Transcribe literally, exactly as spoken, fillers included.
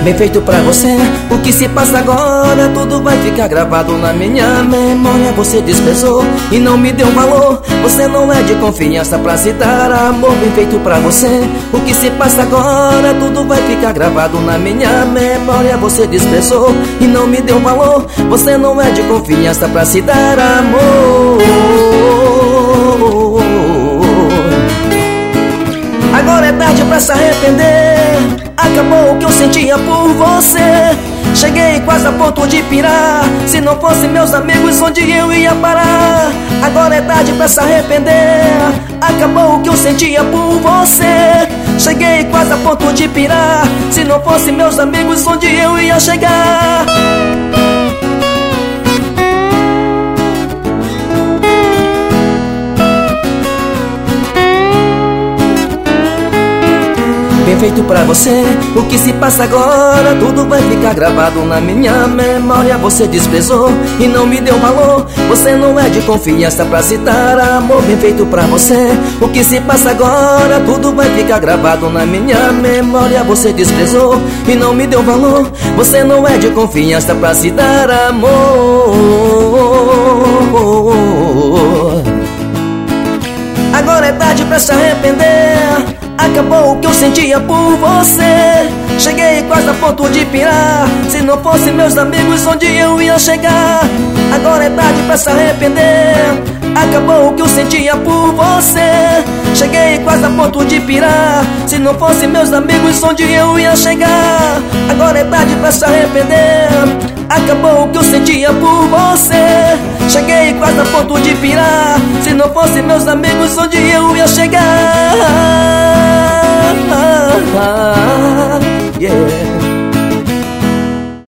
bem feito pra você. O que se passa agora, tudo vai ficar gravado na minha memória. Você desprezou e não me deu valor. Você não é de confiança pra se dar amor, bem feito pra você. O que se passa agora, tudo vai ficar gravado na minha memória. Você desprezou e não me deu valor. Você não é de confiança pra se dar amor. Agora é tarde pra se arrepender. Acabou o que eu sentia por você. Cheguei quase a ponto de pirar. Se não fossem meus amigos, onde eu ia parar? Agora é tarde pra se arrepender. Acabou o que eu sentia por você. Cheguei quase a ponto de pirar. Se não fossem meus amigos, onde eu ia chegar? Bem feito pra você. O que se passa agora, tudo vai ficar gravado na minha memória. Você desprezou e não me deu valor. Você não é de confiança pra se dar amor, bem feito pra você. O que se passa agora, tudo vai ficar gravado na minha memória. Você desprezou e não me deu valor. Você não é de confiança pra se dar amor. Agora é tarde pra se arrepender. Acabou o que eu sentia por você. Cheguei quase a ponto de pirar. Se não fossem meus amigos, onde eu ia chegar? Agora é tarde pra se arrepender. Acabou o que eu sentia por você. Cheguei quase a ponto de pirar. Se não fossem meus amigos, onde eu ia chegar? Agora é tarde pra se arrepender. Acabou o que eu sentia por você. Cheguei quase a ponto de pirar. Se não fossem meus amigos, onde eu ia chegar?